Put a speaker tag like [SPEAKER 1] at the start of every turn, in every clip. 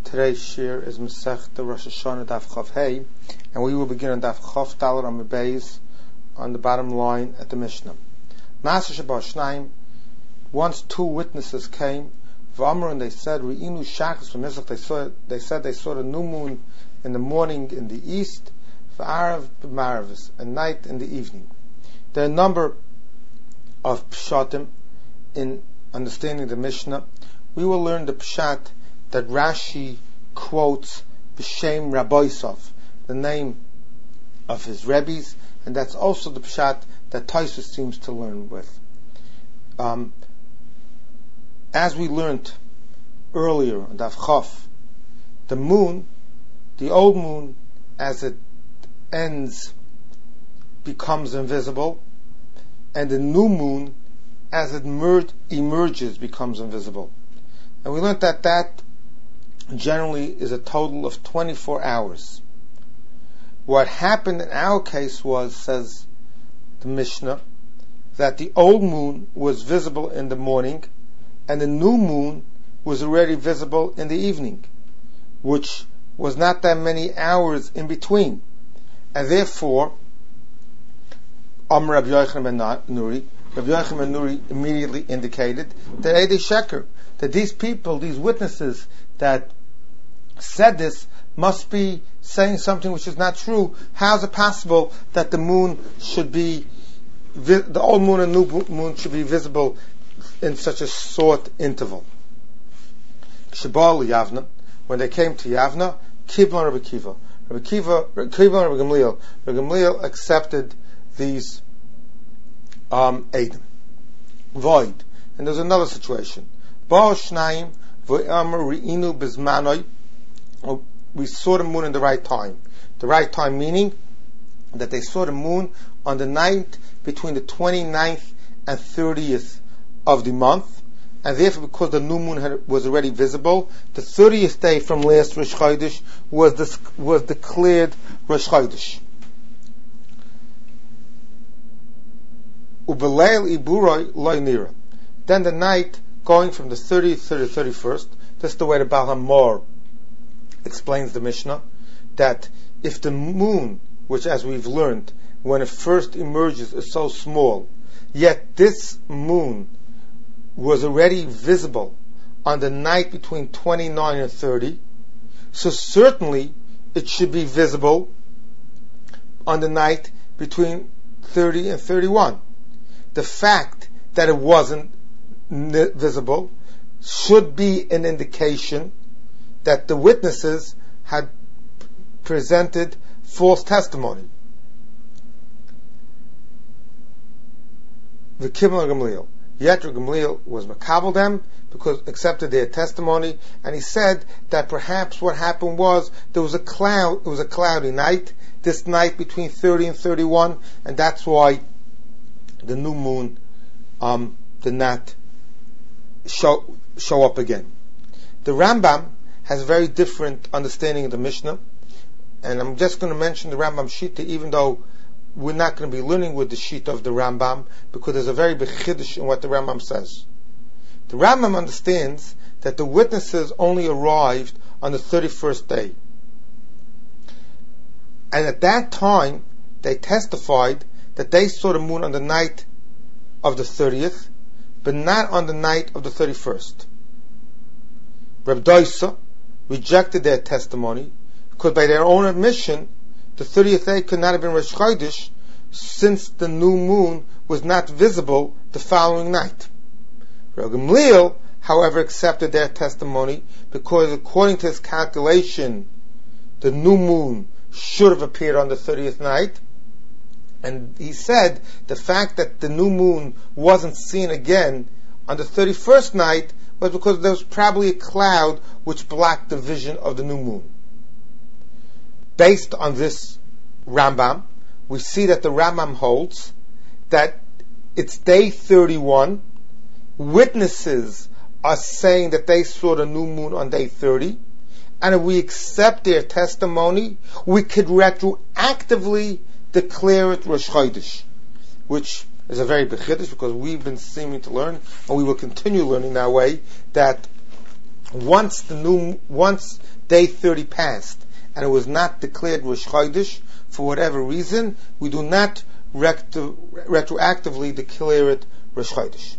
[SPEAKER 1] Today's shir is Masechta Rosh Hashanah Daf Chav Hey, and we will begin on Daf Chav Dalet Amud Beis on the bottom line at the Mishnah. Maser Sheba Shnaim. Once two witnesses came, V'amar, and they said, Re'inu Shachas v'Mizrach. They said they saw the new moon in the morning in the east, V'arav b'Maravis, at night in the evening. There are a number of pshatim in understanding the Mishnah. We will learn the pshat that Rashi quotes B'Shem Rabboisov, the name of his Rebbes, and that's also the pshat that Tosfos seems to learn with. As we learned earlier on Daf Chof, the moon, the old moon, as it ends, becomes invisible, and the new moon, as it emerges, becomes invisible. And we learned that generally is a total of 24 hours. What happened in our case was, says the Mishnah, that the old moon was visible in the morning and the new moon was already visible in the evening, which was not that many hours in between. And therefore, Rabbi Yochanan ben Nuri immediately indicated that Eidei Sheker, that these people, these witnesses that said this, must be saying something which is not true. How is it possible that the moon should be, the old moon and new moon should be visible in such a short interval? Shebal Yavna, when they came to Yavna, Kiblan Rabbi Kiva, Rabbi Gamliel accepted these Eidim. Void. And there's another situation. Ba Shnaim v'Amar Re'inu Bizmanoi. We saw the moon in the right time. The right time meaning that they saw the moon on the night between the 29th and 30th of the month, and therefore because the new moon was already visible, the 30th day from last Rosh Chodesh was declared Rosh Chodesh. Ubeleil Iburoi Loi Nira. Then the night going from the 30th to the 31st, this is the way the Baal HaMor explains the Mishnah, that if the moon, which as we've learned, when it first emerges is so small, yet this moon was already visible on the night between 29 and 30, so certainly it should be visible on the night between 30 and 31. The fact that it wasn't visible should be an indication that the witnesses had presented false testimony. The Kiblan Gamliel. Yet Gamliel was makabel them because accepted their testimony, and he said that perhaps what happened was there was a cloud. It was a cloudy night. This night between 30 and 31, and that's why the new moon did not show up again. The Rambam has a very different understanding of the Mishnah, and I'm just going to mention the Rambam Shita, even though we're not going to be learning with the Shita of the Rambam, because there's a very big chiddush in what the Rambam says. The Rambam understands that the witnesses only arrived on the 31st day, and at that time they testified that they saw the moon on the night of the 30th, but not on the night of the 31st. Reb Doisa rejected their testimony because by their own admission, the 30th day could not have been Rosh Chodesh since the new moon was not visible the following night. Reb Gamliel, however, accepted their testimony because according to his calculation, the new moon should have appeared on the 30th night. And he said the fact that the new moon wasn't seen again on the 31st night was because there was probably a cloud which blocked the vision of the new moon. Based on this Rambam, we see that the Rambam holds that it's day 31. Witnesses are saying that they saw the new moon on day 30, and if we accept their testimony, we could retroactively declare it Rosh Chodesh, which is a very big chiddush because we've been seeming to learn, and we will continue learning that way, that once day 30 passed and it was not declared Rosh Chodesh for whatever reason, we do not retroactively declare it Rosh Chodesh.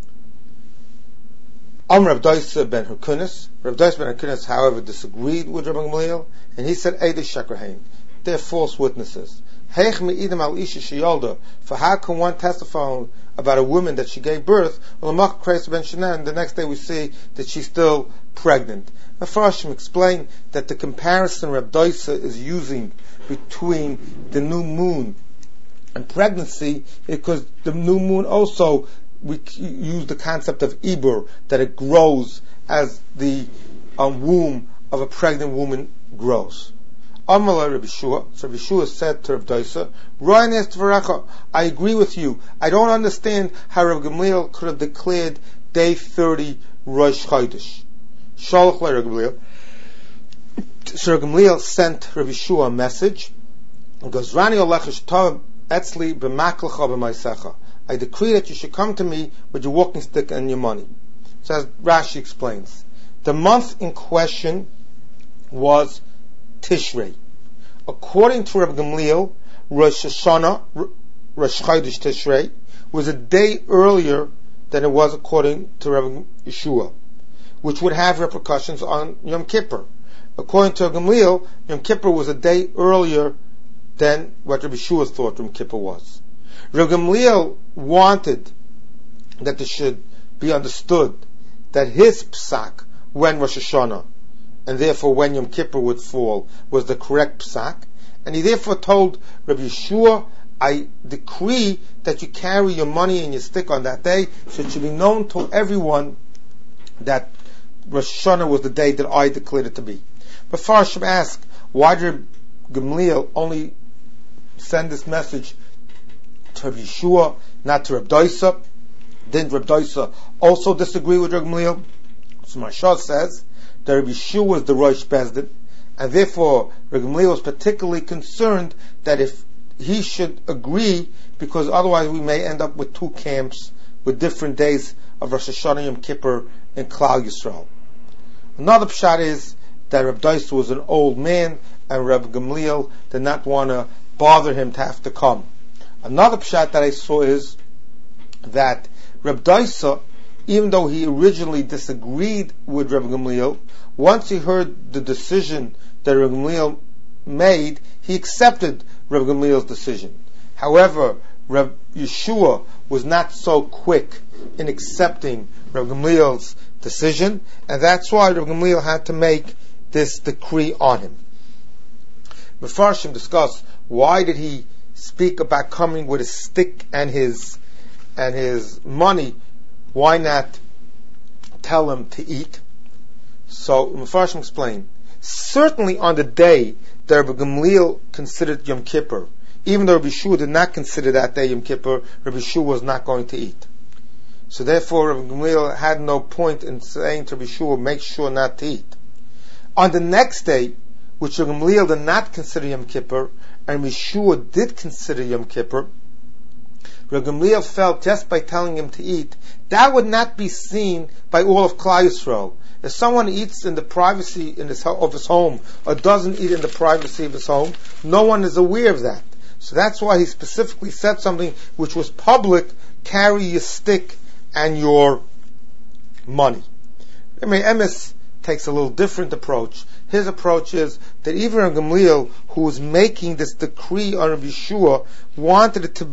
[SPEAKER 1] Rav Doisa ben Hyrcanus. Rav Doisa ben Hyrcanus, however, disagreed with Rabbi Gamliel, and he said, Eidei Shekrahain, they're false witnesses. Heich me'idem al isha sheyolda, for how can one testify about a woman that she gave birth, and the next day we see that she's still pregnant. Mefarshim explained that the comparison Rav Doisa is using between the new moon and pregnancy, because the new moon also, we use the concept of Ibur, that it grows as the womb of a pregnant woman grows. Amalei Rabbi Shua. So Rabbi Shua said to Rav Doisa, I agree with you. I don't understand how Rav Gamliel could have declared day 30 Rosh Chodesh. Shalach le Rav Gamliel. So Rav Gamliel sent Rabbi Shua a message. He goes, Rani alecha sh'tov etzli b'maklecha b'maisecha. I decree that you should come to me with your walking stick and your money. So as Rashi explains, the month in question was Tishrei. According to Rabbi Gamliel, Rosh Hashanah, Rosh Chodesh Tishrei, was a day earlier than it was according to Rabbi Yeshua, which would have repercussions on Yom Kippur. According to Rabbi Gamliel, Yom Kippur was a day earlier than what Rabbi Yeshua thought Yom Kippur was. Rabbi Gamliel wanted that it should be understood that his psak, when Rosh Hashanah, and therefore when Yom Kippur would fall, was the correct psak, and he therefore told Rabbi Yeshua, I decree that you carry your money and your stick on that day, so it should be known to everyone that Rosh Hashanah was the day that I declared it to be. But Farshim asked, why did Gamliel only send this message to Rabbi Yeshua, not to Rabbi Doisa? Didn't Rabbi Doisa also disagree with Rabbi Gamliel? So Mashal says that Rabbi Yeshua was the Rosh Bezdin, and therefore Rabbi Gamliel was particularly concerned that if he should agree, because otherwise we may end up with two camps with different days of Rosh Hashanah, Yom Kippur, and Klal Yisrael. Another pshat is that Rabbi Doisa was an old man, and Rabbi Gamliel did not want to bother him to have to come. Another pshat that I saw is that Rabbi Doisa, even though he originally disagreed with Rabbi Gamliel, once he heard the decision that Rabbi Gamliel made, he accepted Rabbi Gamliel's decision. However, Rabbi Yeshua was not so quick in accepting Rabbi Gamliel's decision, and that's why Rabbi Gamliel had to make this decree on him. Mefarshim discuss why did he speak about coming with his stick and his money. Why not tell him to eat? So Mefarshim explain, certainly on the day that Rabbi Gamliel considered Yom Kippur, even though Rabbi Yeshua did not consider that day Yom Kippur, Rabbi Yeshua was not going to eat. So therefore Rabbi Gamliel had no point in saying to Rabbi Yeshua, make sure not to eat. On the next day, which Rabbi Gamliel did not consider Yom Kippur, and Rabbi Yeshua did consider Yom Kippur, Rabbi Gamliel felt just by telling him to eat, that would not be seen by all of Klal Yisrael. If someone eats in the privacy of his home, or doesn't eat in the privacy of his home, no one is aware of that. So that's why he specifically said something which was public, carry your stick and your money. I mean, Emes takes a little different approach. His approach is that even Rabbi Gamliel, who was making this decree on Rabbi Yeshua, wanted to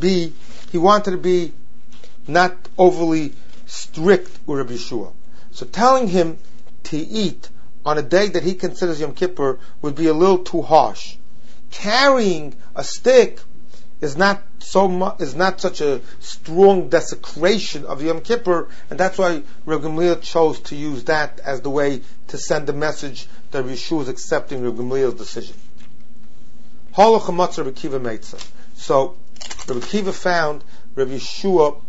[SPEAKER 1] be not overly strict with Rabbi Yeshua. So telling him to eat on a day that he considers Yom Kippur would be a little too harsh. Carrying a stick is not such a strong desecration of Yom Kippur, and that's why Rabbi Gamliel chose to use that as the way to send the message that Rabbi Yeshua is accepting Rabbi Gamliel's decision. So Rabbi Kiva found Rabbi Yeshua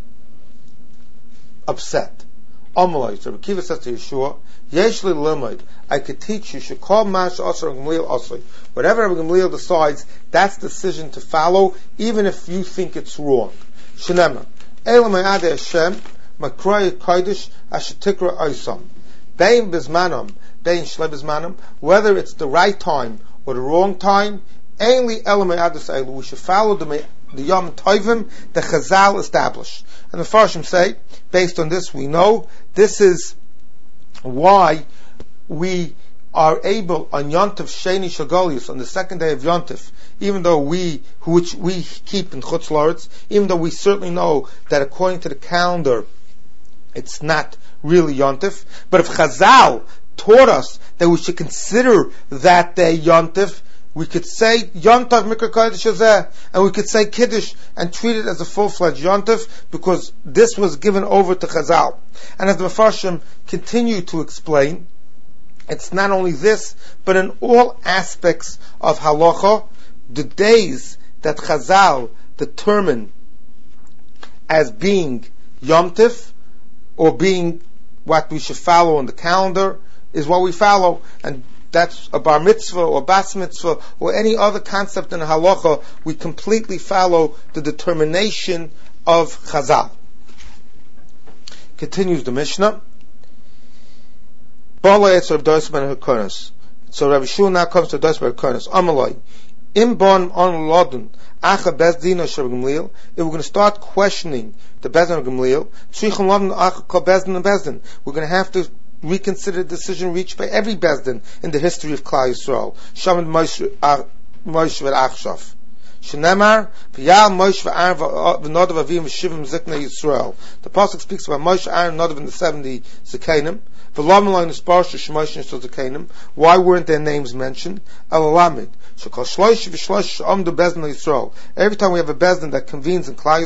[SPEAKER 1] upset. Rabbi Kiva says to Yeshua, Yeshli limud, I could teach you, shekol mash asar Gamliel asay. Whatever Rabbi Gamliel decides, that's the decision to follow, even if you think it's wrong. Shenema, Elamay Ade Hashem, Makroy Kodesh, Ashetikra Oisam. bein bizmanam, bein shle bizmanam, whether it's the right time or the wrong time, ainly elamei adus. We should follow the Yom Tovim the Chazal established. And the Farshim say, based on this, we know this is why we are able on Yontif Sheni Shagolius, on the second day of Yontif, even though which we keep in Chutz La'aretz, even though we certainly know that according to the calendar, it's not really Yontif, but if Chazal taught us that we should consider that day Yontif, we could say Yontif Mikra Kodesh Hazeh, and we could say Kiddush and treat it as a full-fledged Yontif, because this was given over to Chazal. And as the Mefarshim continue to explain, it's not only this, but in all aspects of halacha, the days that Chazal determine as being Yom Tif, or being what we should follow on the calendar, is what we follow. And that's a bar mitzvah or bas mitzvah or any other concept in halacha, we completely follow the determination of Chazal. Continues the Mishnah. So Rabbi Shua now comes to Dois Ben Hakonos. Amalai, im bon on lodun acha bezdin Shel Gamliel. If we're going to start questioning the bezdin of Gamliel, tzrichim lodun acha kol bezdin and bezdin. We're going to have to reconsider the decision reached by every bezdin in the history of Klal Yisrael. Shamad Moshe v'Achshav. Shenemar v'yal Moshe v'Nadav Avim v'Shivim Ziknei Yisrael. The pasuk speaks about Moshe, Aaron, Nadav, and the 70 Zikanim. Why weren't their names mentioned? Every time we have a bezdin that convenes in Klal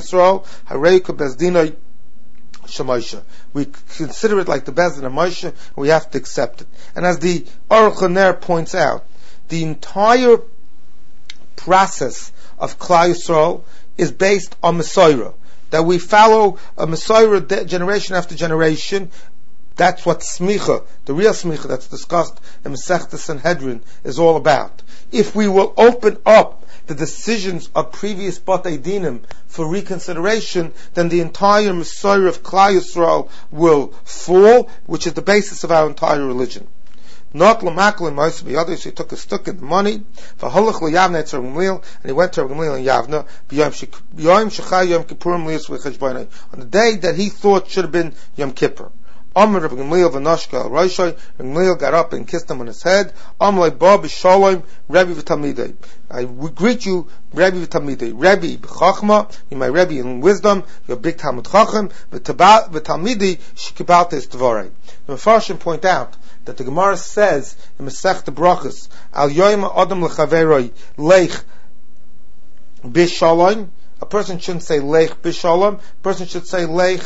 [SPEAKER 1] Yisrael, we consider it like the bezdin of Moshe, and we have to accept it. And as the Aruch LaNer points out, the entire process of Klal Yisrael is based on Mesorah, that we follow a Mesorah generation after generation. That's what smicha, the real smicha that's discussed in Masechta Sanhedrin, is all about. If we will open up the decisions of previous Batei Dinim for reconsideration, then the entire Mesorah of Klal Yisrael will fall, which is the basis of our entire religion. Not l'makal in Moshe b'yadei, so he took a stick in the money, v'holach l'yavna et Rabbi Gamliel, and he went to Rabbi Gamliel in Yavna, b'yom shechai yom kippurim liyas v'cheshbonai, on the day that he thought should have been Yom Kippur. Amr Rabbi Gamliel v'nashka al Roshai, Rabbi Gamliel got up and kissed him on his head. Amr ba b'shalom, Rabbi v'talmidei. I greet you, Rabbi v'talmidei. Rabbi b'chachma, you're my Rabbi in wisdom, you're a big Talmud Chacham, v'talmidei shekibaltes tvarei. The Mefarshim point out that the Gemara says in Masechta Brachos, al yoyma adam l'chaveroi leich b'shalom. A person shouldn't say leich b'shalom. A person should say leich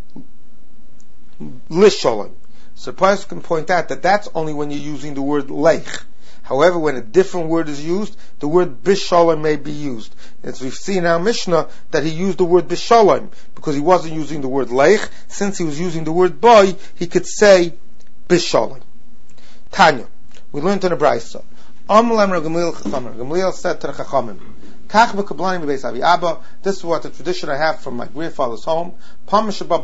[SPEAKER 1] lishalom. So the person can point out that that's only when you're using the word leich. However, when a different word is used, the word bishalom may be used. As we've seen in our Mishnah, that he used the word bishalom because he wasn't using the word leich. Since he was using the word boy, he could say bishalom. Tanya, we learned in the Brayso. Gamliel said to the Chachamim, this is what the tradition I have from my grandfather's home. So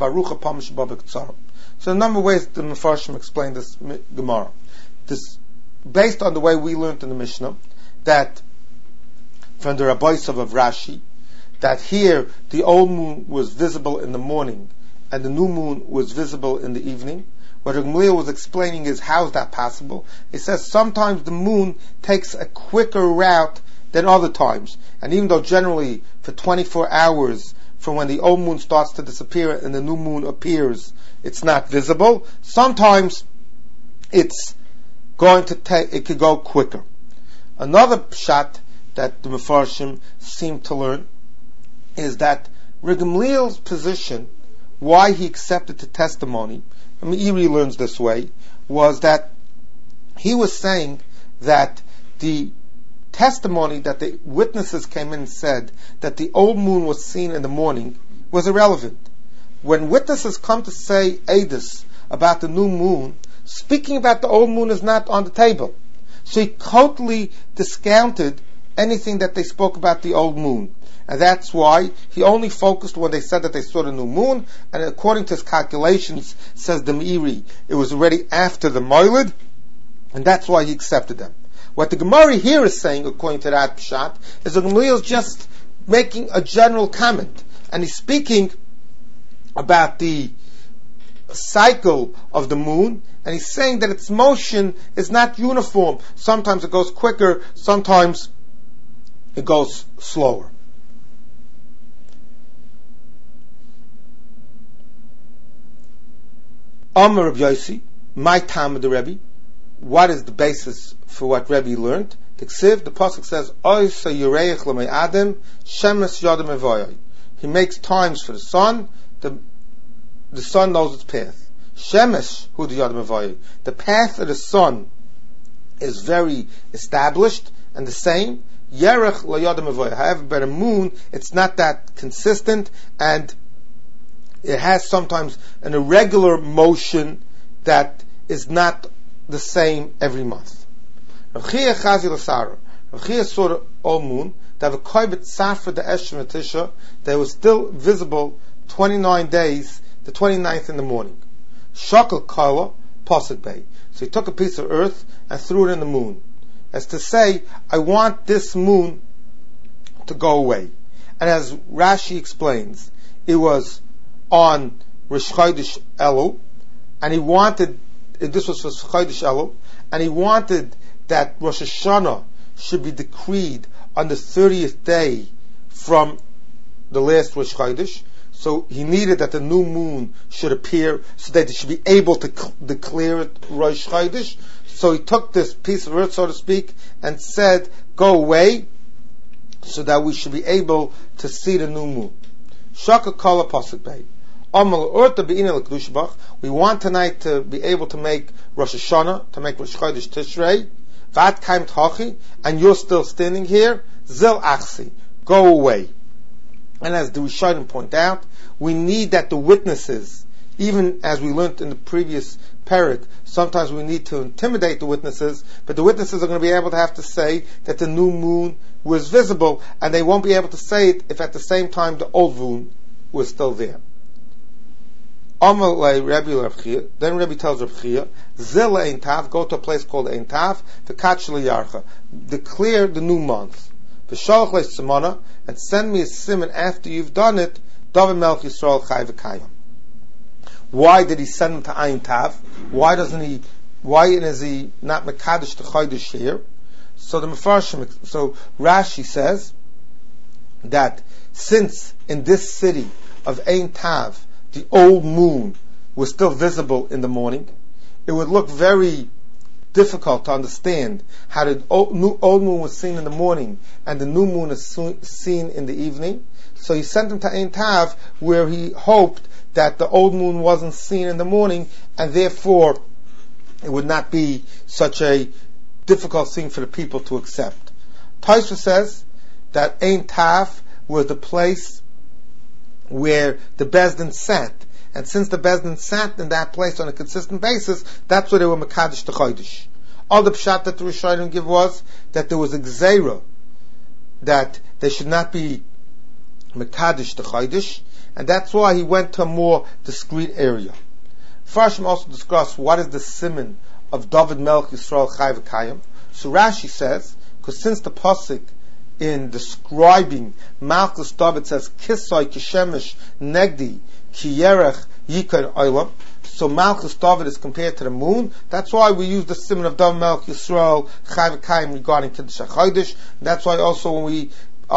[SPEAKER 1] a number of ways the Mefarshim explain this Gemara. This, based on the way we learned in the Mishnah, that from the Rabbeisov of Rashi, that here the old moon was visible in the morning and the new moon was visible in the evening. What Gamliel was explaining is, how is that possible? He says sometimes the moon takes a quicker route than other times. And even though generally for 24 hours from when the old moon starts to disappear and the new moon appears, it's not visible, sometimes it's going to take, it could go quicker. Another pshat that the Mefarshim seem to learn is that Gamliel's position, why he accepted the testimony, Meiri learns this way, was that he was saying that the testimony that the witnesses came in and said that the old moon was seen in the morning was irrelevant. When witnesses come to say Edus about the new moon, speaking about the old moon is not on the table. So he totally discounted anything that they spoke about the old moon. And that's why he only focused when they said that they saw the new moon, and according to his calculations, says the Meiri, it was already after the Moiled, and that's why he accepted them. What the Gemara here is saying, according to that Pshat, is the Gamliel is just making a general comment, and he's speaking about the cycle of the moon, and he's saying that its motion is not uniform. Sometimes it goes quicker, sometimes it goes slower. Amar Rabbi Yossi, my time of the Rebbe. What is the basis for what Rebbe learned? The pasuk says, "Oy sa yureich l'mei adam shemes yodem evoyai." He makes times for the sun. The sun knows its path. Shemesh hu the yodem evoyai. The path of the sun is very established and the same. Yerech la yodem evoyai. However, by the moon, it's not that consistent, and it has sometimes an irregular motion that is not the same every month. Rav Chia Chazi L'Sara. Rav Chia saw the old moon, that the Koibet Safra the Eshem Tisha, that was still visible 29 days, the 29th in the morning. Shakal Kala, Pasuk Bay. So he took a piece of earth and threw it in the moon, as to say, I want this moon to go away. And as Rashi explains, it was on Rosh Chodesh Elul, and he wanted, this was for Chodesh Elul, and he wanted that Rosh Hashanah should be decreed on the 30th day from the last Rosh Chodesh. So he needed that the new moon should appear so that they should be able to declare it Rosh Chodesh. So he took this piece of earth, so to speak, and said, go away, so that we should be able to see the new moon. Shaka Kala Pasuk Bay. We want tonight to be able to make Rosh Hashanah, to make Rosh Chodesh Tishrei, and you're still standing here, Zil Achsi, go away. And as the Rishonim point out, we need that the witnesses, even as we learned in the previous parak, sometimes we need to intimidate the witnesses, but the witnesses are going to be able to have to say that the new moon was visible, and they won't be able to say it if at the same time the old moon was still there. Then Rebbe tells Reb Chia, Zil Ein Tav, go to a place called Ein Tav, V'kach Yarcha, declare the new month. V'shalach le'simona, and send me a simon after you've done it, David Melch Yisrael Chai V'kayim. Why did he send him to Ein Tav? Why is he not Mekadosh to Chodesh here? So the Mefarshim, so Rashi says that since in this city of Ein Tav, the old moon was still visible in the morning, it would look very difficult to understand how the old moon was seen in the morning and the new moon is seen in the evening. So he sent him to Ein Tav, where he hoped that the old moon wasn't seen in the morning, and therefore it would not be such a difficult thing for the people to accept. Tosfos says that Ein Tav was the place where the Bezdin sat, and since the Bezdin sat in that place on a consistent basis, that's where they were Mekadosh to Chodesh. All the pshat that the Rishonim give was that there was a Gzeira that they should not be Mekadosh to Chodesh, and that's why he went to a more discreet area. Farshim also discuss what is the siman of David Melch Yisrael Chai V'kayim. So Rashi says, because since the pasuk in describing Malchus David says Kisai Kishemesh Negdi Kiyerech Yikar Olam, so Malchus David is compared to the moon. That's why we use the siman of David Melch Yisrael Chai V'kayim regarding Kiddush HaChodesh. That's why also when we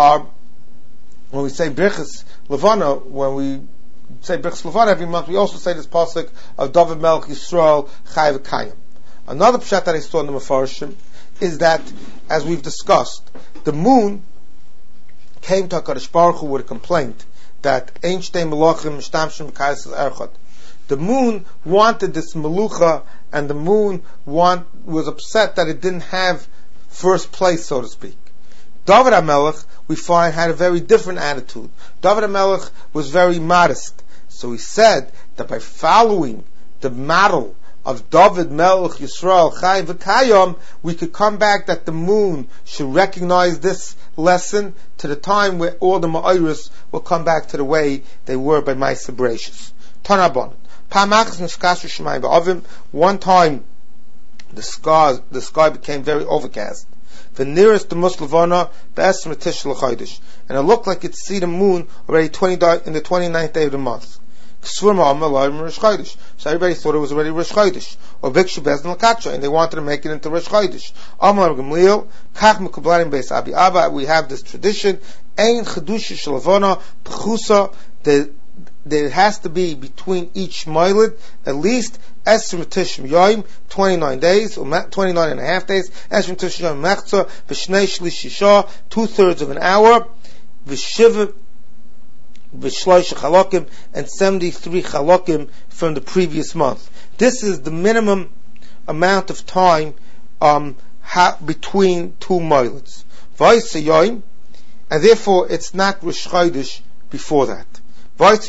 [SPEAKER 1] say Brichas Levana, when we say Brichas Levana every month, we also say this pasuk of David Melch Yisrael Chai V'kayim. Another pshat that I saw in the Mefarshim is that, as we've discussed, the moon came to HaKadosh Baruch Hu with a complaint that Ein Shtei Melachim Mishtamshim B'Kayis Erchot. The moon wanted this melucha, and the moon was upset that it didn't have first place, so to speak. David HaMelech, we find, had a very different attitude. David HaMelech was very modest. So he said that by following the model of David Melech Yisrael Chai V'Kayom, we could come back that the moon should recognize this lesson to the time where all the Ma'ayros will come back to the way they were by Ma'aseh Bereishis. Tanabon. One time the sky became very overcast. The nearest the Muslavana, and it looked like it's see the moon already in the 29th day of the month. So everybody thought it was already Rosh Chodesh, or Bikshu Bezdin L'Kacha, and they wanted to make it into Rosh Chodesh. We have this tradition, Ein Chedusha Shalavana Pchusa, that it has to be between each Moiled at least Esrim Tishim Yoim, 29 days, or 29 and a half days, Esrim Tishim Yoim Mechza, V'shnei Shlishisha, 2/3 of an hour, V'shiv V'shloisha Chalokim, and 73 Chalokim from the previous month. This is the minimum amount of time between two Moileds. V'ayse Yoim, and therefore it's not Rosh Chodesh before that. That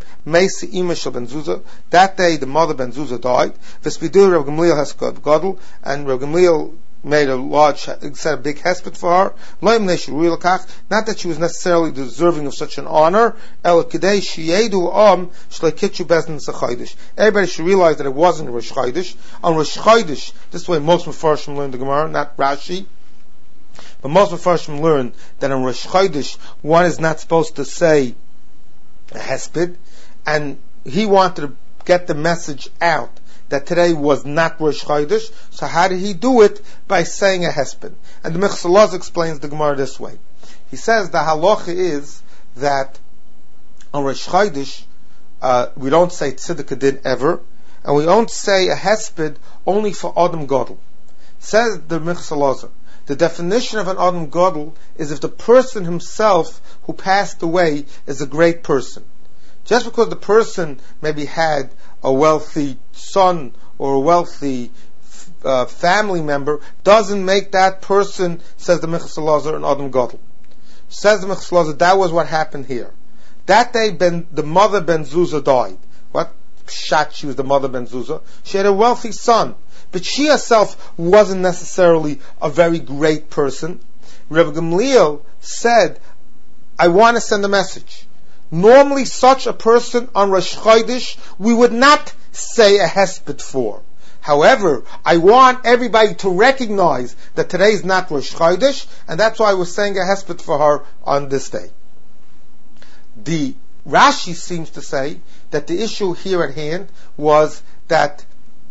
[SPEAKER 1] day the mother Ben Zuzah died. Rav Gamliel has gadol, and Rav Gamliel made set a big hesped for her. Not that she was necessarily deserving of such an honor. Everybody should realize that it wasn't Rosh Chodesh. On Rosh Chodesh, this is the way most Mefarshim learn the Gemara, not Rashi. But most Mefarshim learn that on Rosh Chodesh one is not supposed to say a hesped, and he wanted to get the message out that today was not Rosh Chodesh. So how did he do it? By saying a hesped. And the Mechsalaz explains the Gemara this way. He says the halacha is that on Rosh Chodesh we don't say tzedakah din ever, and we don't say a hesped only for Adam Gadol. Says the Mechsalaz, the definition of an Adam Gadol is if the person himself who passed away is a great person. Just because the person maybe had a wealthy son or a wealthy family member doesn't make that person, says the Mechsalazar, an Adam Gadol. Says the Mechsalazar, that was what happened here. That day the mother Ben Zuzah died. What pshat she was the mother Ben Zuzah? She had a wealthy son, but she herself wasn't necessarily a very great person. Rav Gamliel said, I want to send a message. Normally such a person on Rosh Chodesh we would not say a hesped for. However, I want everybody to recognize that today is not Rosh Chodesh, and that's why I was saying a hesped for her on this day. The Rashi seems to say that the issue here at hand was that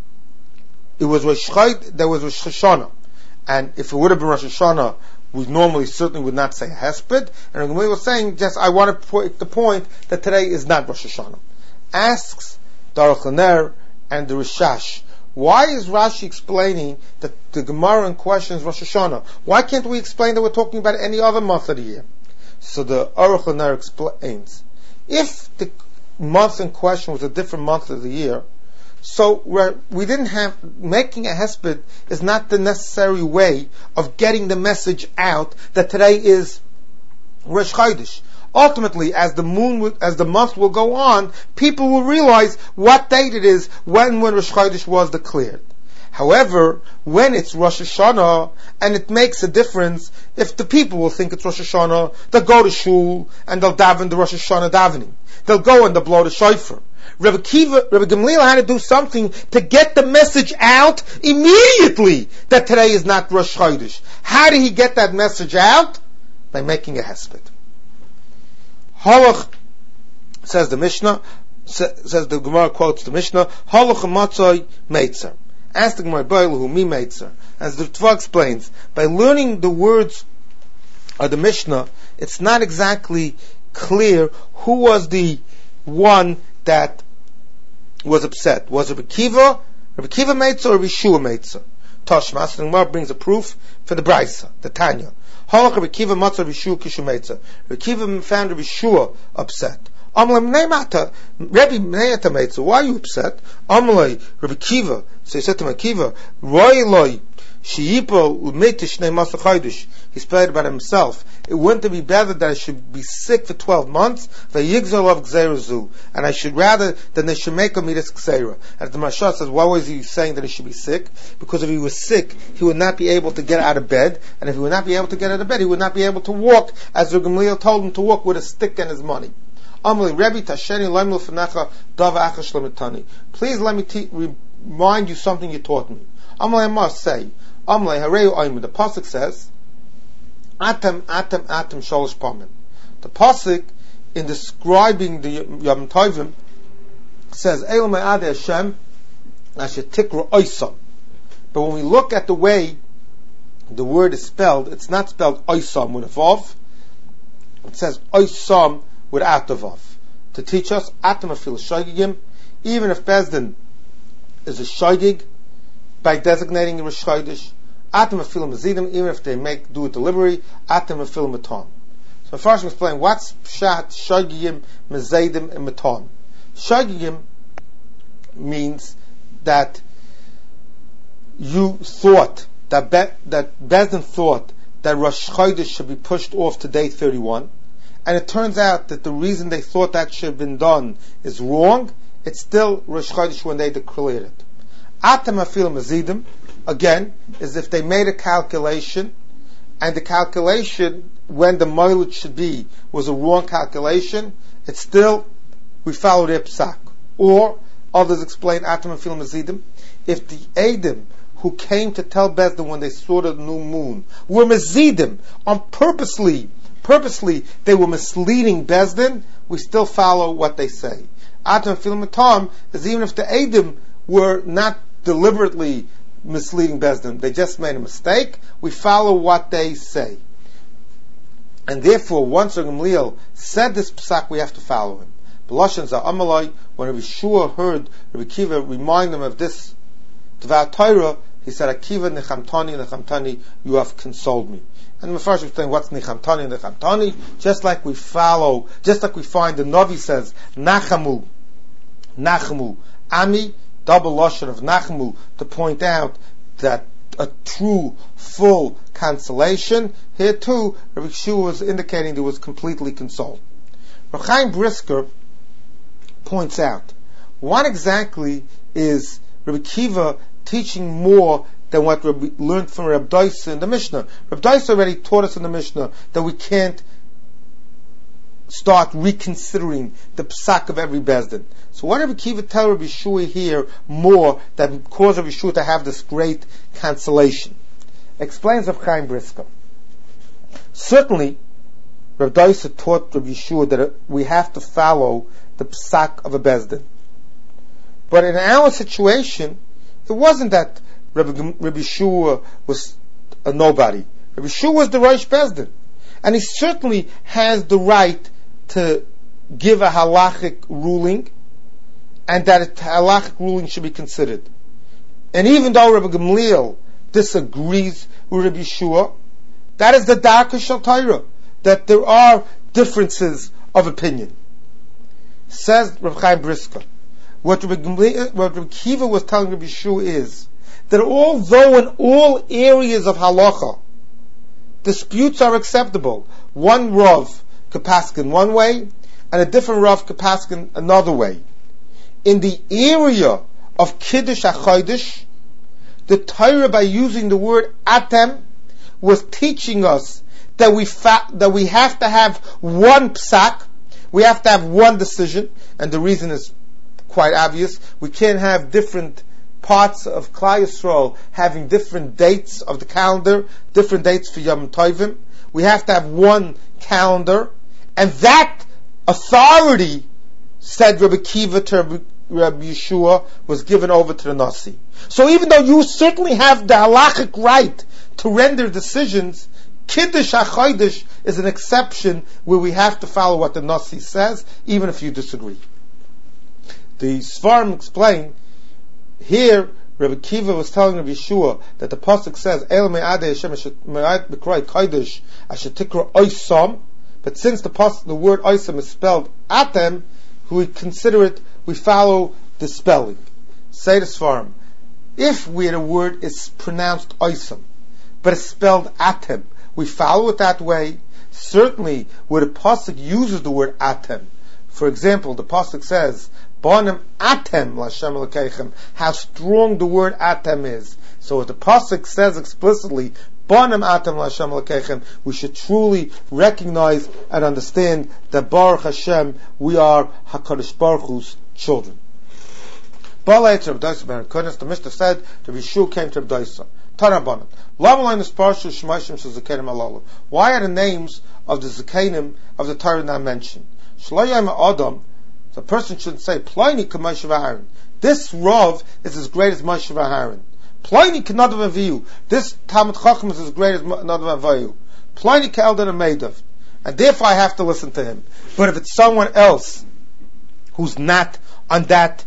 [SPEAKER 1] it was Rosh Chodesh, there was Rosh Hashanah, and if it would have been Rosh Hashanah, we normally certainly would not say hesped, and we were saying, just I want to put the point that today is not Rosh Hashanah. Asks Daruch Laner and the Rishash, why is Rashi explaining that the Gemara in question is Rosh Hashanah? Why can't we explain that we're talking about any other month of the year? So the Daruch Laner explains, if the month in question was a different month of the year, so we didn't have, making a hesped is not the necessary way of getting the message out that today is Rosh Chodesh. Ultimately, as the month will go on, people will realize what date it is when Rosh Chodesh was declared. However, when it's Rosh Hashanah, and it makes a difference, if the people will think it's Rosh Hashanah, they'll go to shul and they'll daven the Rosh Hashanah davening. They'll go and they'll blow the shofar. Rabbi Gamliel had to do something to get the message out immediately that today is not Rosh Chodesh. How did he get that message out? By making a hesped. Halach, says the Mishnah, says the Gemara quotes the Mishnah, Halach matzoi meitzer. Ask the Gemara, who me meitzer. As the Tva explains, by learning the words of the Mishnah, it's not exactly clear who was the one that was upset. Was it Rabbi Kiva Meitzer, or Rabbi Shua Meitzer? Tashmas, the Gemara brings a proof for the Braisa, the Tanya. Halach Rabbi Kiva Matzah Rabbi Shua Kishu Meitzer. Rabbi Kiva found Rabbi Shua upset. Amalei Mneimata, Rabbi Mneimata Meitzer, why are you upset? Amalei Rabbi Kiva, so he said to Rabbi Kiva, Roy Loi, He spoke about himself. It wouldn't be better that I should be sick for 12 months, and I should rather than they should make me this gzeira. As the Maharsha says, why was he saying that he should be sick? Because if he was sick, he would not be able to get out of bed, and if he would not be able to get out of bed, he would not be able to walk, as Reb Gamliel told him to walk with a stick and his money. Please let me remind you something you taught me. I must say, the pasuk says, Atem sholosh pamin. The pasuk in describing the Yom Tovim says, Eilmei Ade Hashem asher tikra oisam. But when we look at the way the word is spelled, it's not spelled oisam with a vav. It says oisam without the vav. To teach us, Atem afil shogigim, even if Bezdin is a shogig, by designating a Rosh Chodesh, Atem afil mazidim, even if they do it deliberately, Atem afil maton. So first we explain what's pshat, shogigim, mazidim, and maton. Shogigim means that you thought that Bezdin thought that Rosh Chodesh should be pushed off to day 31, and it turns out that the reason they thought that should have been done is wrong. It's still Rosh Chodesh when they declared it. Atem afil mazidim, again, is if they made a calculation, and the calculation when the mileage should be was a wrong calculation, it's still, we follow their psak. Or, others explain Atem afil mazidim, if the Eidim who came to tell Bezdin when they saw the new moon were mazidim, on purposely they were misleading Bezdin, we still follow what they say. Atem afil matam is even if the Eidim were not deliberately misleading Bezdin, they just made a mistake, we follow what they say. And therefore, once Reb Gamliel said this psak, we have to follow him. B'lashon za'amalai, when Rabbi Shua heard Rabbi Akiva remind him of this Dvar Torah, he said, Akiva nechamtani, you have consoled me. And the first explain what's nechamtani, just like we find the Navi says, nachamu, ami, double lashon of nachmu, to point out that a true, full consolation. Here too, Rabbi Shua was indicating there was completely consoled. Reb Chaim Brisker points out, what exactly is Rabbi Akiva teaching more than what we learned from Reb Doisa in the Mishnah? Reb Doisa already taught us in the Mishnah that we can't start reconsidering the psak of every Bezdin. So what did Rabbi Akiva tell Rabbi Shua here more that caused Rabbi Shua to have this great consolation? Explains Reb Chaim Brisker. Certainly, Reb Doisa taught Rabbi Shua that we have to follow the psak of a Bezdin. But in our situation, it wasn't that Rabbi Shua was a nobody. Rabbi Shua was the Rosh Bezdin. And he certainly has the right to give a halachic ruling, and that a halachic ruling should be considered. And even though Rabbi Gamliel disagrees with Rabbi Shua, that is the darker Shal Torah, that there are differences of opinion. Says Reb Chaim Brisker, what Rabbi Akiva was telling Rabbi Shua is that although in all areas of halacha disputes are acceptable, one Rav could paskin one way, and a different Rav could paskin another way. In the area of Kiddush HaChodesh, the Torah, by using the word Atem, was teaching us that we have to have one psak, we have to have one decision, and the reason is quite obvious. We can't have different parts of Klal Yisrael having different dates of the calendar, different dates for Yom Tovim. We have to have one calendar, and that authority, said Rabbi Akiva to Rabbi Yeshua, was given over to the Nasi. So even though you certainly have the halachic right to render decisions, Kiddush HaChodesh is an exception where we have to follow what the Nasi says, even if you disagree. The Sfarim explain, here Rabbi Akiva was telling Rabbi Yeshua that the pasuk says, El me'adei Hashem me'ad b'kroi kodesh asher tikra oisam, but since the word oisam is spelled atem, we follow the spelling. Say the Sfarim, If where the word is pronounced oisam, but it's spelled atem, we follow it that way. Certainly, where the pasuk uses the word atem, for example, the pasuk says, "Bonim atem l'Hashem Elokeichem," how strong the word atem is. So, if the pasuk says explicitly, "Bonim atem l'Hashem Elokeichem," we should truly recognize and understand that Baruch Hashem, we are Hakadosh Baruch Hu's children. The Mishnah said the Yeshua came to Rabbi Dosa. Why are the names of the Zakanim of the Torah not mentioned? The person shouldn't say, Pliny Kamoshe v'Aaron. This Rav is as great as Moshe v'Aaron. Pliny Kanadav Avihu. This Talmud Chacham is as great as Nadav Avihu. Pliny Ka'eldan Ameidav. And therefore I have to listen to him. But if it's someone else who's not on that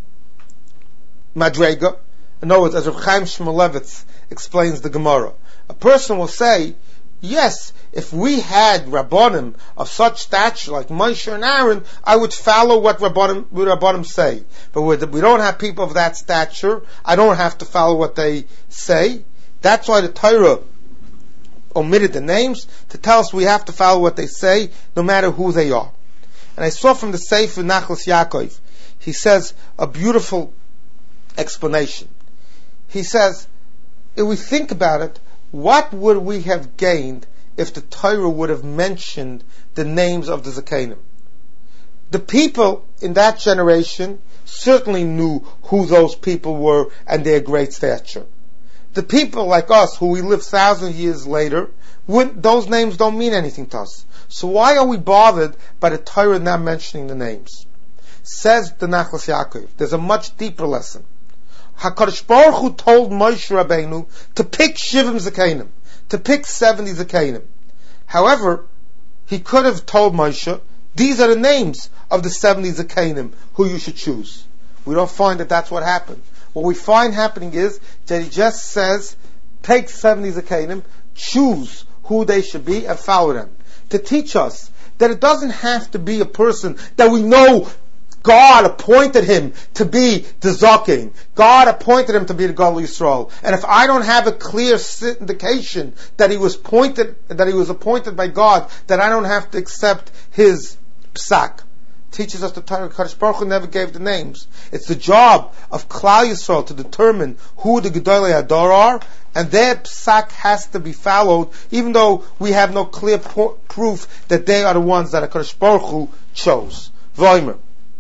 [SPEAKER 1] Madrega, in other words, as Reb Chaim Shmulevitz explains the Gemara, a person will say, yes, if we had Rabbanim of such stature like Moshe and Aaron, I would follow what Rabbanim say. But we don't have people of that stature, I don't have to follow what they say. That's why the Torah omitted the names, to tell us we have to follow what they say, no matter who they are. And I saw from the Sefer Nachlas Yaakov, he says a beautiful explanation. He says, if we think about it, what would we have gained if the Torah would have mentioned the names of the Zakanim? The people in that generation certainly knew who those people were and their great stature. The people like us, who we live 1,000 years later, those names don't mean anything to us. So why are we bothered by the Torah not mentioning the names? Says the Nachlas Yaakov, there's a much deeper lesson. HaKadosh Baruch Hu told Moshe Rabbeinu to pick Shivim Zakanim, to pick 70 Zakanim. However, he could have told Moshe, these are the names of the 70 Zakanim who you should choose. We don't find that that's what happened. What we find happening is that he just says, take 70 Zakanim, choose who they should be, and follow them. To teach us that it doesn't have to be a person that we know God appointed him to be the Zaken. God appointed him to be the Gadol Yisrael. And if I don't have a clear indication that he was appointed by God, that I don't have to accept his psak. Teaches us the Torah. Kadosh Baruch Hu never gave the names. It's the job of Klal Yisrael to determine who the Gedolei Hador are, and their psak has to be followed, even though we have no clear proof that they are the ones that Kadosh Baruch Hu chose. V'omer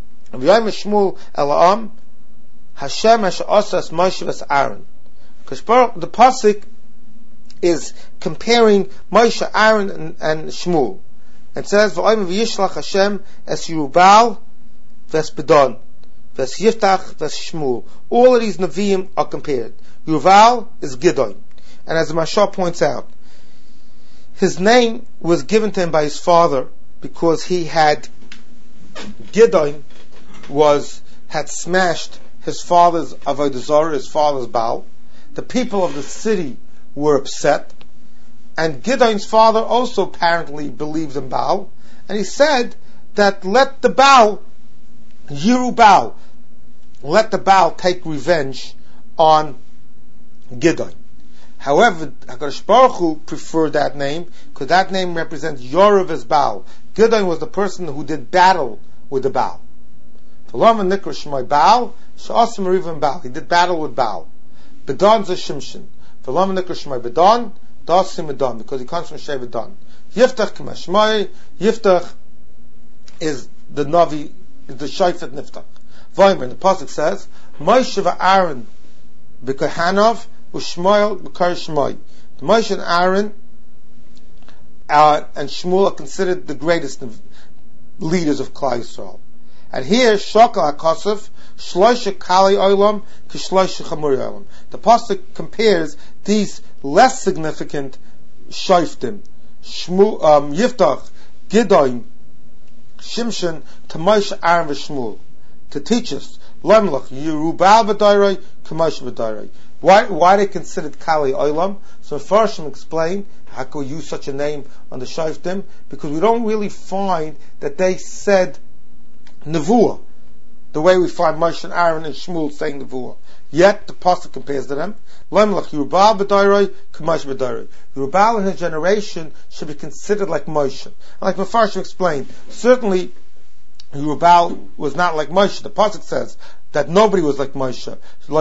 [SPEAKER 1] Shmuel Elam Hashem Hashasas Moshe v'Aaron. The pasuk is comparing Moshe, Aaron, and Shmuel. It says, "V'omer v'yishlach Hashem es Yerubal v'es Bedon v'es Yiftach v'es Shmuel." All of these Nevi'im are compared. Yerubal is Gidon, and as the Mashal points out, his name was given to him by his father because he had Gidon had smashed his father's Avodah Zarah, his father's Baal. The people of the city were upset, and Gidon's father also apparently believed in Baal, and he said that let the Baal, Yiru Baal, let the Baal take revenge on Gidon. However, HaKadosh Baruch Hu preferred that name because that name represents Yorav as Baal. Gidon was the person who did battle with the Baal. He did battle with Baal. Bedon's a Shimshon. Because he comes from Shevet Dan. Yiftach K'mashmai. Yiftach is the Navi, is the Shofet Niftach. Vaymer, the pasuk says, Moshe v'Aaron b'Kohanov u'Shmuel b'Kar Shmai. Moshe and Aaron and Shmuel are considered the greatest leaders of Klal Yisrael. And here, Shokal HaKosov, Shloisha Kali Olam, Kishloisha Chamuri Olam. The pasuk compares these less significant Shoftim, Yiftach, Gidon, Shimshon, to Moshe, Aaron, Shmuel, to teach us, Lemlach, Yerubal B'Dairoi, K'Moshe B'Dairoi. Why they considered Kali Olam? So first we explain how can we use such a name on the Shoftim, because we don't really find that they said Nevuah. the way we find Moshe and Aaron and Shmuel saying the Nevuah. Yet the pasuk compares to them. Yerubal in his generation should be considered like Moshe. And like Mefarshim explained, certainly Yerubal was not like Moshe. The pasuk says that nobody was like Moshe.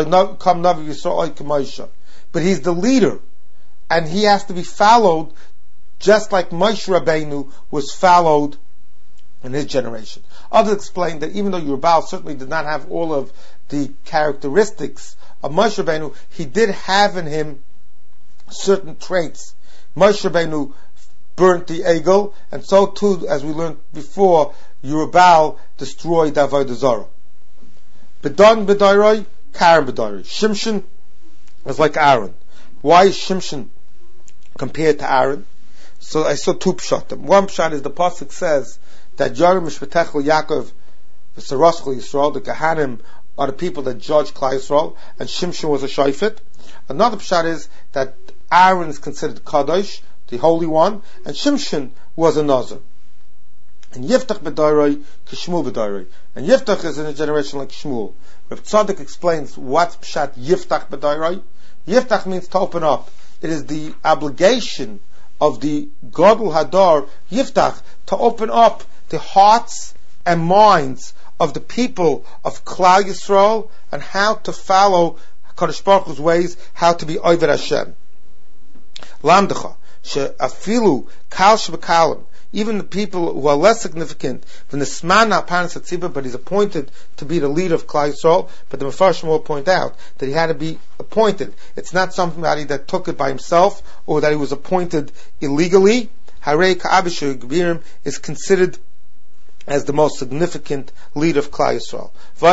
[SPEAKER 1] But he's the leader, and he has to be followed just like Moshe Rabbeinu was followed in his generation. Others explain that even though Yerubal certainly did not have all of the characteristics of Moshe Rabbeinu, he did have in him certain traits. Moshe Rabbeinu burnt the Egel, and so too, as we learned before, Yerubal destroyed Avodah Zarah. Bedan B'dairoi, Karen B'dairoi. Shimshon is like Aaron. Why is Shimshon compared to Aaron? So I saw two pshatim. One pshat is the pasuk says that Yorim Mishpatechel Yaakov V'Saraschel Yisrael, the Kahanim are the people that judge Klal Yisrael, and Shimshon was a shayfet. Another pshat is that Aaron is considered Kadosh, the Holy One, and Shimshon was a Nazir. And Yiftach B'dairoi, Kishmuel B'dairoi. And Yiftach is in a generation like Shmuel. Reb Tzadok explains what pshat Yiftach B'dairoi. Yiftach means to open up. It is the obligation of the Gadol Hadar, Yiftach, to open up the hearts and minds of the people of Klal Yisrael and how to follow HaKadosh Baruch Hu's ways, how to be Oved Hashem. Lamdecha, she'afilu kal shebekalim, even the people who are less significant than the Smana Panas Hatzibah, but he's appointed to be the leader of Klal Yisrael. But the Mefarshim will point out that he had to be appointed. It's not somebody that took it by himself or that he was appointed illegally. Harei Ka'abishu Gebirim is considered as the most significant leader of Klal Yisrael.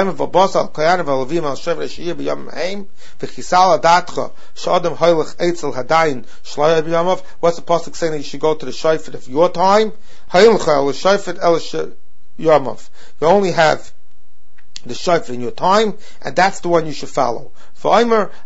[SPEAKER 1] What's the pasuk saying that you should go to the shayfet of your time? You only have the shayfet in your time, and that's the one you should follow. A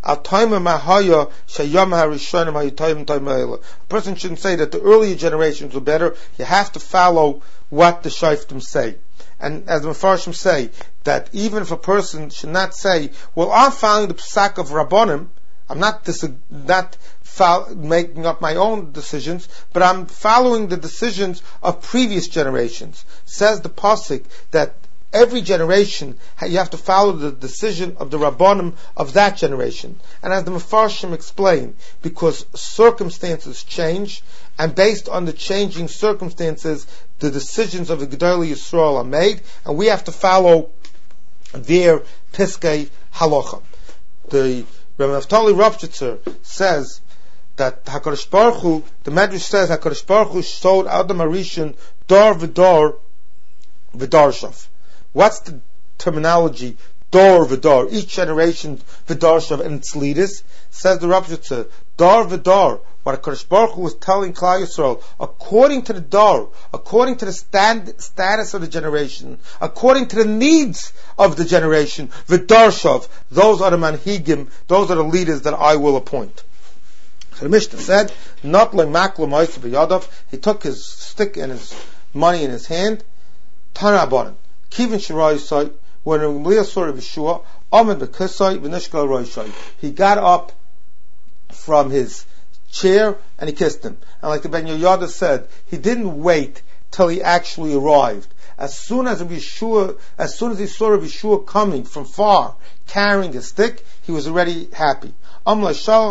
[SPEAKER 1] person shouldn't say that the earlier generations were better. You have to follow what the shayftim say. And as the Mefarshim say, that even if a person should not say, well, I'm following the psak of Rabbonim, I'm not making up my own decisions, but I'm following the decisions of previous generations. Says the pasuk that every generation, you have to follow the decision of the Rabbonim of that generation. And as the Mefarshim explain, because circumstances change, and based on the changing circumstances, the decisions of the Gedolei Yisrael are made, and we have to follow their Piskei Halacha. The Rebbe Naftali Ravchitzer says that HaKadosh Baruch Hu, the Medrash says HaKadosh Baruch Hu showed Adam Arishan Dor V'Dor V'Darshav. What's the terminology? Dor V'Dor. Each generation V'Darshav and its leaders. Says the Ravchitzer, Dor V'Dor. What HaKadosh Baruch Hu was telling Klal Yisrael, according to the Dor, according to the status of the generation, according to the needs of the generation, V'Darshav, those are the manhigim, those are the leaders that I will appoint. So the Mishnah said, not like maklo ma'aseh b'yadav, he took his stick and his money in his hand, Tana Abanim, Kivin Shirai Yisai, when Gamliel saw Rabbi Yeshua, Amid B'Kisai, V'Nishkal Roishai, he got up from his chair and he kissed him. And like the Ben Yehoyada said, he didn't wait till he actually arrived. As soon as he saw Rabbi Yeshua coming from far, carrying a stick, he was already happy. Rebbe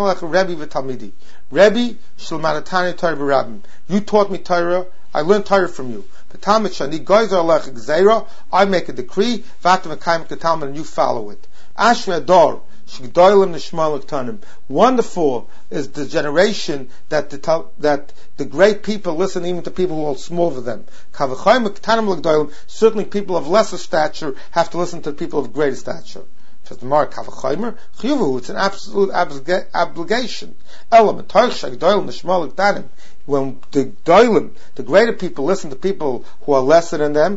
[SPEAKER 1] Shilmanatani Torah b'Rabbim. You taught me Torah, I learned Torah from you. I make a decree, and you follow it. Wonderful is the generation that the great people listen even to people who are small for them. Certainly people of lesser stature have to listen to people of greater stature. It's an absolute obligation. When the Gdolim, the greater people, listen to people who are lesser than them,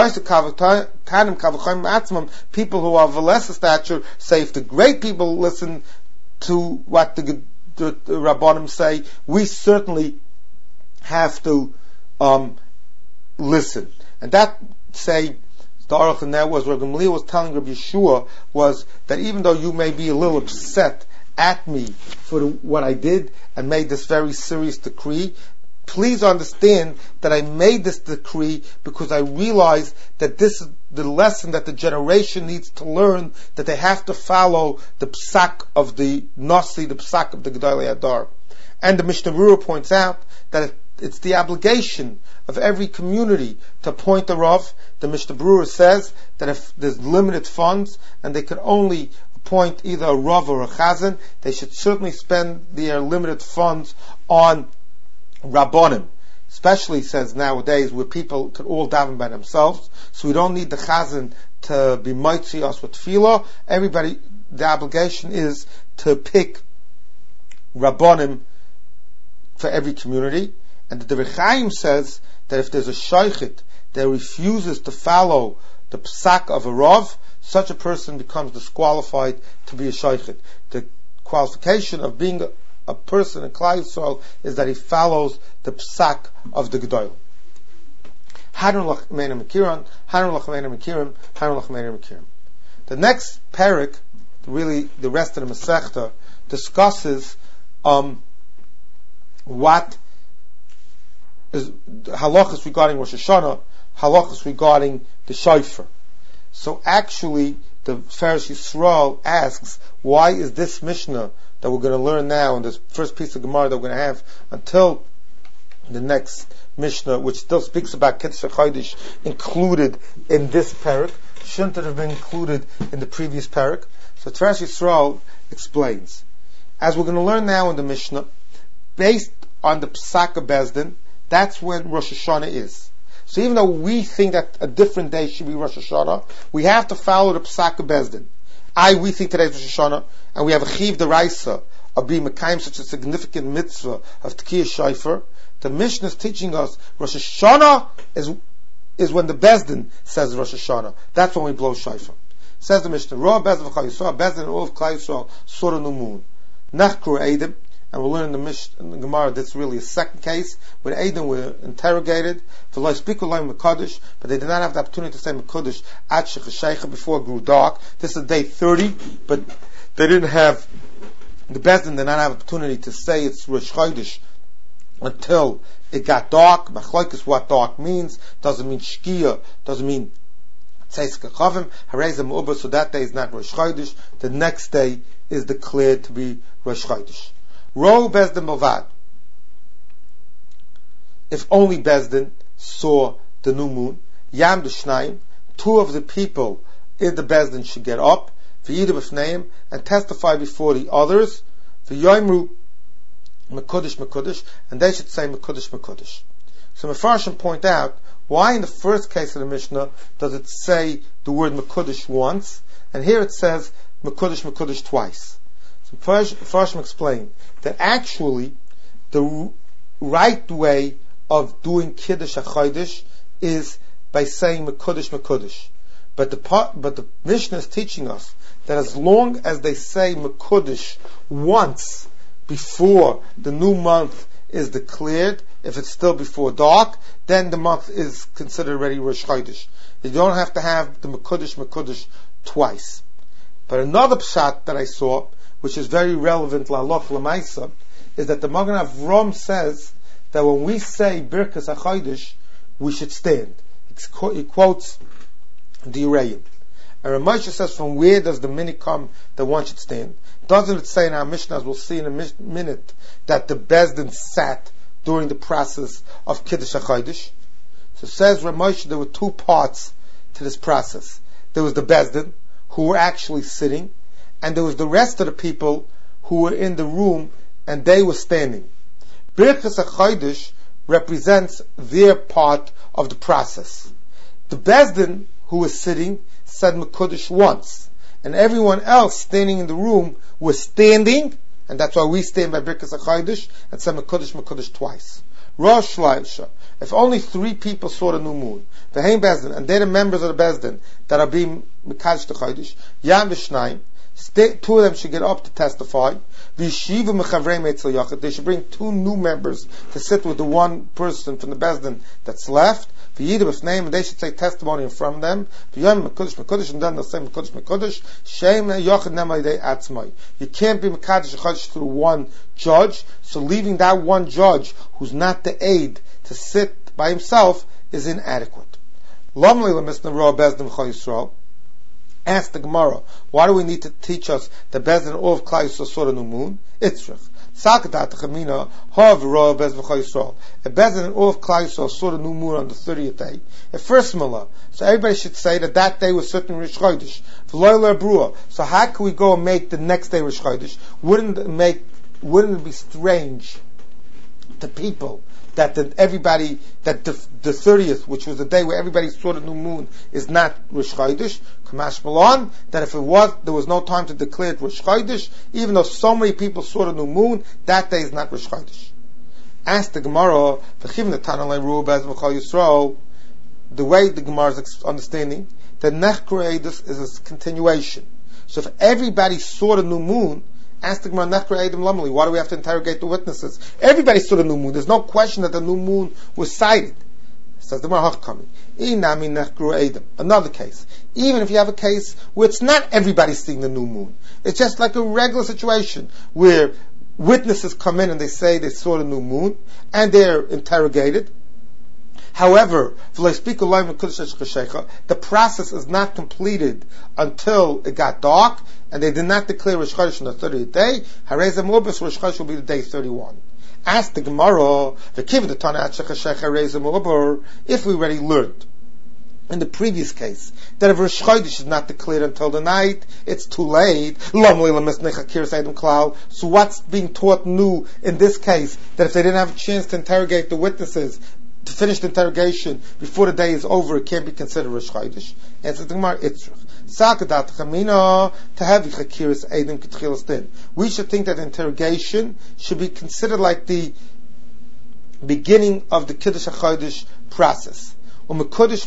[SPEAKER 1] people who are of a lesser stature say, if the great people listen to what the Rabbonim say, we certainly have to listen. And that say, the Aruch in there was Rabbi Gamliel was telling Rabbi Yeshua was that even though you may be a little upset at me for what I did and made this very serious decree, please understand that I made this decree because I realized that this is the lesson that the generation needs to learn, that they have to follow the psak of the Nasi, the psak of the Gedolei Hadar. And the Mishnah Berurah points out that it's the obligation of every community to appoint a Rav. The Mishnah Berurah says that if there's limited funds and they could only appoint either a Rav or a Chazan, they should certainly spend their limited funds on Rabbonim. Especially, says nowadays, where people could all daven by themselves, so we don't need the Chazan to be mitzi us with tefillah. Everybody, the obligation is to pick Rabbonim for every community. And the Divrei Chaim says that if there's a shaykhit that refuses to follow the psak of a Rav, such a person becomes disqualified to be a shaykhit. The qualification of being a person in Klal Yisrael is that he follows the psak of the Gedol. The next parak, really the rest of the Masechta, discusses what is halachas regarding Rosh Hashanah, halachas regarding the shofar. So actually, the Feresh Yisrael asks, why is this Mishnah that we're going to learn now in this first piece of Gemara that we're going to have until the next Mishnah, which still speaks about Kiddush HaChodesh, included in this parak? Shouldn't it have been included in the previous parak? So Feresh Yisrael explains, as we're going to learn now in the Mishnah, based on the Psak of Bezdin, that's when Rosh Hashanah is. So even though we think that a different day should be Rosh Hashanah, we have to follow the Psak of Bezdin. We think today's Rosh Hashanah, and we have a Chiv D'Oraisa of being Mekayim, such a significant mitzvah of Tkiyah Shofar. The Mishnah is teaching us Rosh Hashanah is when the Bezdin says Rosh Hashanah. That's when we blow Shofar. Says the Mishnah, Roa Bezdin v'Chal Yisrael, Bezdin and all of Klal Yisrael, saw the new moon. Nachkur Eidim, and we'll learn in the Gemara that's really a second case where Eidim were interrogated for Lo Yispiku Lo Mekadosh, but they did not have the opportunity to say Mekadosh at Shechashecha before it grew dark. This is day 30, but they didn't have the Bezdin did not have opportunity to say it's Rosh Chodesh until it got dark. Machlokes is what dark means. Doesn't mean Shkia, doesn't mean Tzeis Kachavim. Harezim Uba, so that day is not Rosh Chodesh. The next day is declared to be Rosh Chodesh. Ro Bezdin Bavad. If only Bezdin saw the new moon, Yam D'Shnaim, two of the people in the Bezdin should get up, V'yidu B'fneim, and testify before the others, V'yoimru Mekudesh Mekudesh, and they should say Mekudesh Mekudesh. So Mefarshim point out, why in the first case of the Mishnah does it say the word Mekudesh once, and here it says Mekudesh Mekudesh twice? So Mefarshim explain that actually the right way of doing Kiddush HaChodesh is by saying Mekudesh Mekudesh. But the Mishnah is teaching us that as long as they say Mekudesh once before the new month is declared, if it's still before dark, then the month is considered already Rosh Chodesh. You don't have to have the Mekudesh twice. But another pshat that I saw, which is very relevant la'aloch l'maisa, is that the Magen Avram says that when we say Birkas HaChodesh, we should stand. He quotes the Urayim. And Ramosha says, from where does the minute come that one should stand? Doesn't it say in our Mishnah, as we'll see in a minute, that the Bezdin sat during the process of Kiddush HaChodesh? So says Ramosha, there were two parts to this process. There was the Bezdin, who were actually sitting, and there was the rest of the people who were in the room, and they were standing. Birkas HaChodesh represents their part of the process. The Bezdin, who was sitting, said Mekudesh once, and everyone else standing in the room was standing, and that's why we stand by Birkas HaChodesh and say Mekudesh twice. Rosh Shloisha, if only 3 people saw the new moon, the Hein Bezdin, and they're the members of the Bezdin that are being Mekadosh the Chodesh, Yam V'Shnayim, Two of them should get up to testify. They should bring two new members to sit with the one person from the Bezdin that's left. And they should say testimony in front of them. And then they'll say Mekudesh. You can't be Mekadesh through one judge. So leaving that one judge who's not the aide to sit by himself is inadequate. Ask the Gemara, why do we need to teach us the Bezdin of Klal Yisrael saw the new moon? Itzrich. A Bezdin of Klal Yisrael saw the new moon on the 30th day. At first Malah, so everybody should say that day was certain Rosh Chodesh. So how can we go and make the next day Rosh Chodesh? Wouldn't it be strange to people that the 30th, which was the day where everybody saw the new moon, is not Rosh Chodesh? Kamash Malon, that if it was, there was no time to declare it Rosh Chodesh, even though so many people saw the new moon, that day is not Rosh Chodesh. Ask the Gemara, the way the Gemara is understanding, that Nechkor Eidus is a continuation. So if everybody saw the new moon, ask the Gemara, Nechkor Eidim Lamali, why do we have to interrogate the witnesses? Everybody saw the new moon. There's no question that the new moon was sighted. Says the Gemara, another case. Even if you have a case where it's not everybody seeing the new moon, it's just like a regular situation where witnesses come in and they say they saw the new moon and they're interrogated. However, the process is not completed until it got dark, and they did not declare Rosh Chodesh on the 30th day. Rosh Chodesh will be the day 31. Ask the Gemara, if we already learned in the previous case that if Rosh Chodesh is not declared until the night, it's too late. So what's being taught new in this case, that if they didn't have a chance to interrogate the witnesses, to finish the interrogation before the day is over, it can't be considered Rosh Chodesh? Answer the Gemara, Itzrich. We should think that interrogation should be considered like the beginning of the Kiddush HaChodesh process. And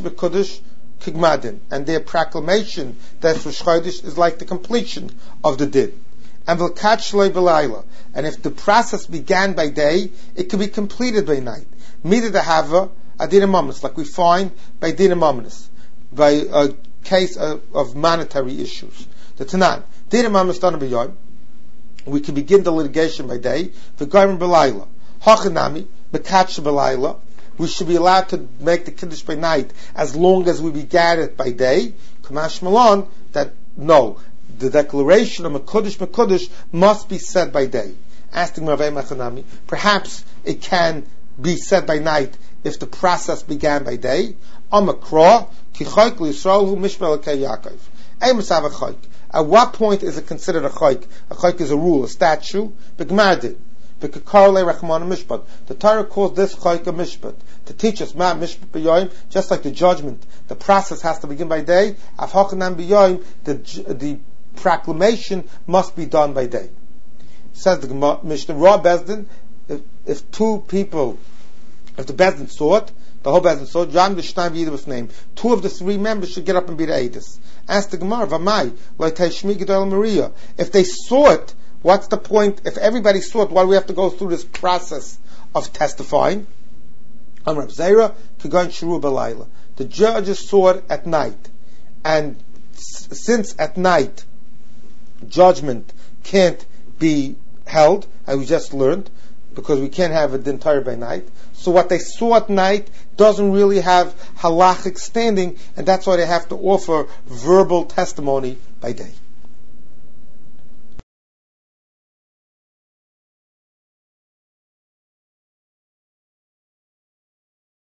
[SPEAKER 1] their proclamation that Rosh Chodesh is like the completion of the din. And if the process began by day, it could be completed by night. Mida de hava adina mamonis, like we find by dina mamonis, by a case of monetary issues. The Tanan, dina mamonis dana b'yom, we can begin the litigation by day. The V'goyim b'layla, hachanami mekatsh b'layla. We should be allowed to make the kiddush by night as long as we began it by day. Kamash malon, that no, the declaration of mekudesh must be said by day. Asking Ravei Machanami, perhaps it can be said by night if the process began by day. Amakra ki chayk l'Yisrael hu mishmel l'kei Yaakov. Eimusav a chayk. At what point is it considered a chayk? A chayk is a rule, a statute. B'gmardin. B'kekar le'rachman mishpat. The Torah calls this chayk a mishpat to teach us ma mishpat b'yoyim, just like the judgment. The process has to begin by day. Af hachanam b'yoyim. The proclamation must be done by day. Says the Mishnah, Raw Bezdin, if two people, if the Bezdin saw it, the whole Bezdin saw it, two of the three members should get up and be the Eidus. Ask the Gemara, Vamai, Maria. If they saw it, what's the point? If everybody saw it, why do we have to go through this process of testifying? The judges saw it at night. And since at night, judgment can't be held, as we just learned, because we can't have it entire by night. So what they saw at night doesn't really have halachic standing, and that's why they have to offer verbal testimony by day.